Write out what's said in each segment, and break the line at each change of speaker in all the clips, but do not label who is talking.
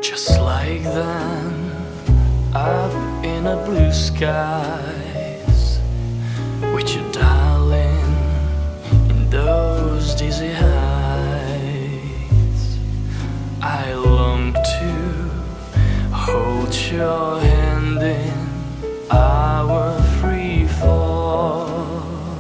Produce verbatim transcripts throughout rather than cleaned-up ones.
Just like then, up in the blue skies, with your darling in those dizzy heights. I long to hold your hand in our free fall.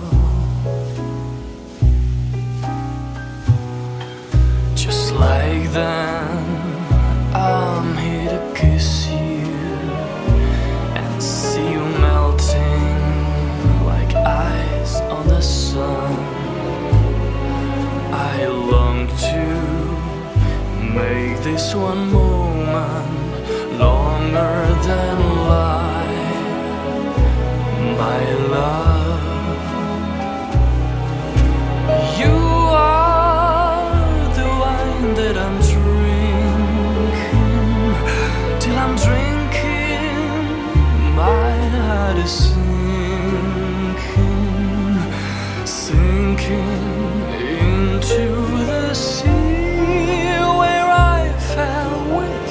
Just like then, I'm here to kiss you and see you melting like ice on the sun. I long to make this one moment longer than life, my love. You are the wine that I'm I'm drinking, my heart is sinking, sinking into the sea where I fell with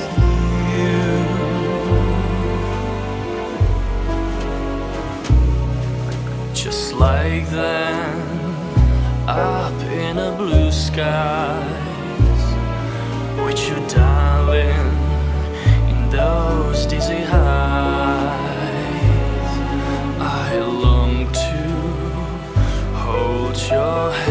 you. Just like then, up in the blue skies, with you, darling, those dizzy heights. I long to hold your hand